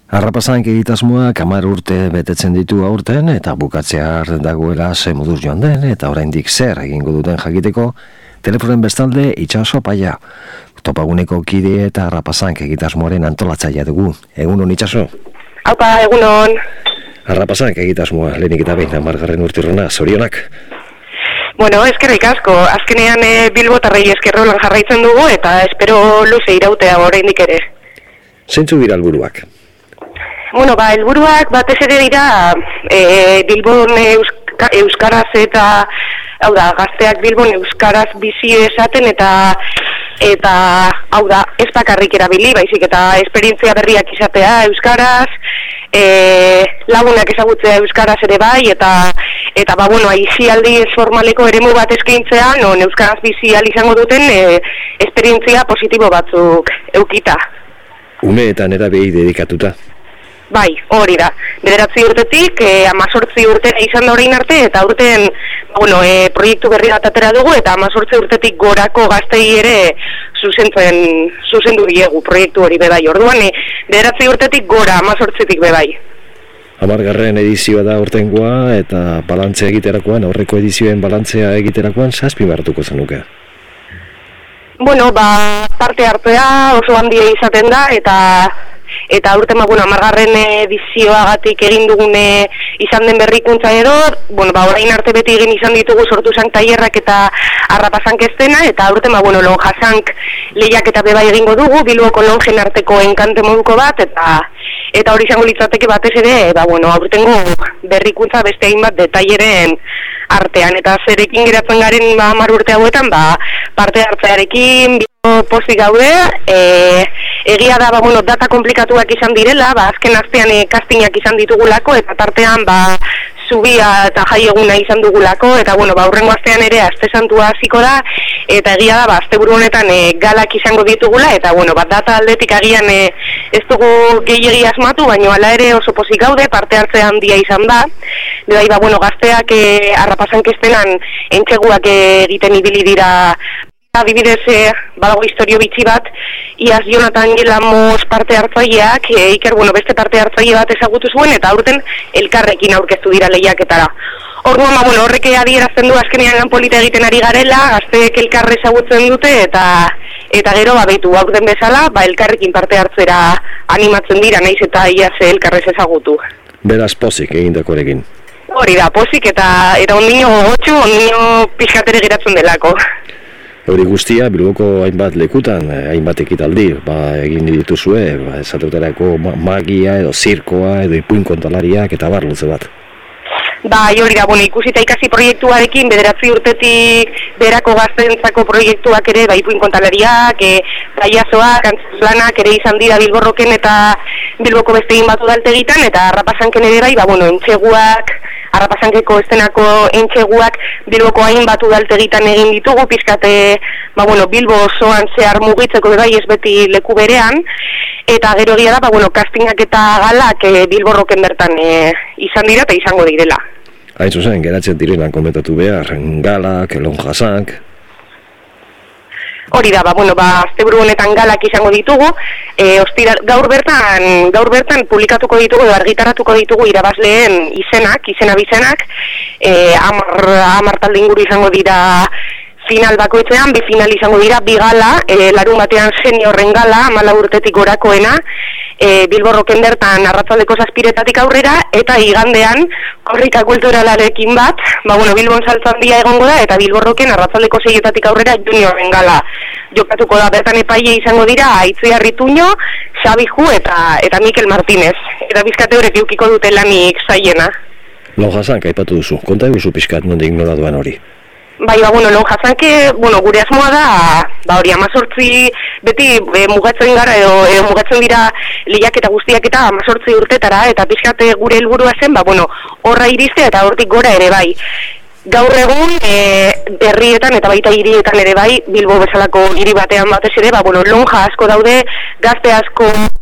Harrapazank egitasmoak 10 urte betetzen ditu aurten eta bukatzear dagoela ze moduz joan den eta oraindik zer egingo duten jakiteko telefonen bestalde Itxaso Paia, topaguneko kide eta Harrapazank egitasmoaren antolatzailea dugu. Egunon Itxaso? Aupa, egunon. Harrapazank egitasmoa lehenik eta behin 10. urtirrona, zorionak? Bueno, eskerrik asko. Azkenean Bilbotarrei eskerrolan jarraitzen dugu eta espero luze irautea oraindik ere. Zeintzu dira helburuak? Bueno, helburuak batez ere dira Bilbon euskaraz eta hau da, gazteak Bilbon euskaraz bizi esaten eta hau da, ez bakarrik erabili, baizik eta esperientzia berriak izatea euskaraz, lagunak ezagutzea euskaraz ere bai eta bueno, aizialdi ez formaleko eremu bat eskaintzea, non euskaraz bizi ahal izango duten esperientzia positibo batzuk eukita. Umeetan erabeei dedikatuta? Bai, hori da. 9 urtetik, 18 urtera izan da orain arte, eta urten, bueno, proiektu berri bat atera dugu, eta 18 urtetik gorako gaztei ere zuzendu diegu proiektu hori bebai. Orduan, 9 urtetik gora, 18tik bebai. 10. edizioa da urtengoa, eta balantzea egiterakoan, aurreko edizioen balantzea egiterakoan, zazpi hartuko zenuke? Bueno, parte hartzea oso handia izaten da, eta urten, 10. edizioagatik egin dugune izan den berrikuntza edo, bueno, orain arte beti egin izan ditugu sortu zank tailerrak eta harrapazank estena, eta urten, lonjazank lehiak eta beba egingo dugu, Bilboko lonjen arteko enkante moduko bat, eta hori izango litzateke batez ere, aurtengo berrikuntza beste hainbat detaileren artean, eta zerekin geratzen garen 10 urte hauetan, parte hartzearekin, pozik gaude, egia da, data komplikatuak izan direla, azken astean castingak izan ditugulako, eta tartean, zubia eta jai eguna izan dugulako, eta hurrengo astean ere aste santua hasiko da, eta egia da, asteburu honetan galak izango ditugula, eta data aldetik agian ez dugu gehiegi asmatu, baina hala ere oso pozik gaude, parte hartze handia izan da, gazteak harrapazank estenan entxeguak egiten ibili dira. Adibidez, badago historio bitxi bat, iaz Jonathan Gelamos parte hartzaileak, Iker, beste parte hartzaile bat ezagutu zuen, eta aurten elkarrekin aurkeztu dira lehiaketara. Orduan, horrek adierazten du azkenean lan polita egiten ari garela, gazteek elkarre ezagutzen dute, eta gero, behitu, aurten bezala, elkarrekin parte hartzera animatzen dira, naiz eta iaz elkarrez ezagutu. Beraz pozik egindakorekin. Hori da, pozik, eta ondino gogotxu, ondino pixkatere geratzen delako. Hori guztia, Bilboko hainbat lekutan, hainbat ekitaldi, egin dituzue, esatetarako magia edo zirkoa edo ipuin kontalariak eta luze bat. Hori da, ikusita ikasi proiektuarekin, 9 urtetik berako gazteentzako proiektuak ere, ipuin kontalariak, gaiazoak, antzuslanak ere izan dira Bilborroken eta Bilboko beste egin batu daltegitan, eta harrapazanken ere entxeguak, harrapazankeko estenako entxeguak Bilboko hainbat udaltegitan egin ditugu, pizkate, Bilbo osoan zehar mugitzeko ez beti leku berean, eta gero egia da, castingak eta galak Bilborroken bertan izan dira eta izango direla. Hain zuzen, geratzen direnan komentatu behar, galak, lonjazank. Hori da, asteburu honetan galak izango ditugu, gaur bertan publikatuko ditugu, argitaratuko ditugu irabazleen izena bizenak, 10 talde inguru izango dira final bakoitzean, 2 final izango dira, 2 gala, larun batean seniorren gala, 14 urtetik gorakoena, Bilborroken bertan arratzaldeko 7:00 aurrera, eta igandean korrika kulturalarekin bat, Bilbon saltza handia egongo da, eta Bilborroken arratzaldeko 6:00 aurrera juniorren gala jokatuko da. Bertan epaile izango dira Aitziar Rituño, Xabi Ju eta Mikel Martínez. Eta bizkate horrek eukiko dute lanik zaiena. Lonjazank aipatu duzu, konta duzu pixkat nondik nola duan hori? Lonjazanke, gure asmoa da, hori 18 beti mugatzen gara edo mugatzen dira lehiak eta guztiak eta 18 urtetara, eta pixkate gure helburua zen, horra iristea eta hortik gora ere bai. Gaur egun, herrietan eta baita hirietan ere bai, Bilbo bezalako hiri batean batez ere, lonja asko daude, gazte asko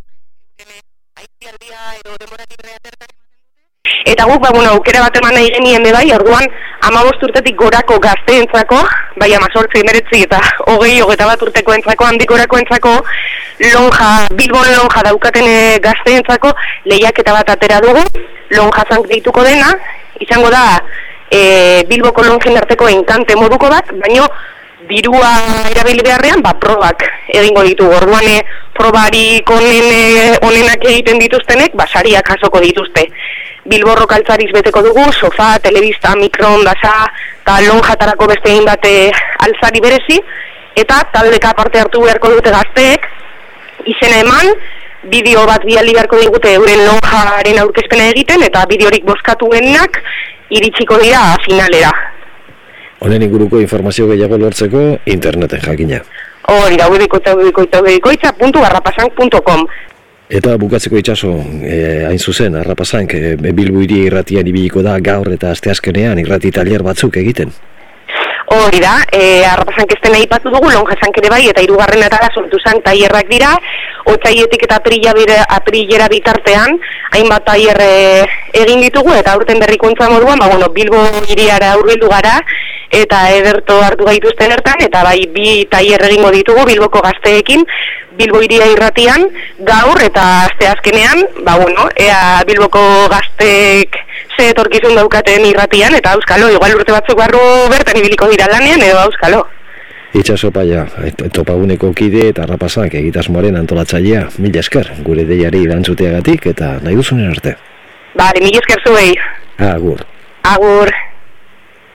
eta guk, aukera bat eman nahi genien bai, orduan 15 urtetik gorako gazteentzako, 18, 19 eta 20, 21 urteko entzako, handik gorako entzako, Bilbon lonja daukaten gazteentzako lehiaketa bat atera dugu, lonja zank deituko dena, izango da Bilboko lonjen arteko enkante moduko bat, baino dirua erabili beharrean, probak egingo ditugu. Orduan probarik onenak egiten dituztenek, sariak jasoko dituzte. Bilborro kaltzariz beteko dugu, sofa, telebista, mikroondasa, eta lonjatarako beste egin bate altzari berezi, eta taldeka parte hartu beharko dute gazteek, izena eman, bideo bat bialdi beharko digute euren lonjaren aurkezpena egiten, eta bideorik bozkatuenak iritsiko dira finalera. Honen inguruko informazio gehiago lortzeko interneten jakina. Hori da, www.arrapasank.com. Eta bukatzeko Itxaso, hain zuzen, Arrapasank, Bilbo hiri irratian ibiliko da gaur eta asteazkenean irrati tailer batzuk egiten. Hori da, Arrapasank estena aipatu dugu, lonjasank ere bai, eta hirugarren atala sortu zan tailerrak dira, otsaietik eta aprilera bitartean, hainbat tailer egin ditugu, eta aurten berrikuntza moduan, Bilbo hiriara hurbildu gara, eta ederto hartu gaituzten ertan, eta bai bi tailer egingo ditugu Bilboko gazteekin, Bilbo hiria irratian, gaur eta asteazkenean, ea Bilboko gazteek ze etorkizun daukaten irratian, eta auskalo, igual urte batzuk barru bertan ibiliko dira lanean, edo auskalo. Itxaso Paia, topaguneko kide eta Arrapasank egitasmoaren antolatzailea, mila esker, gure deiari erantzuteagatik eta nahi duzunen arte. Mila esker zuei. Agur. Agur.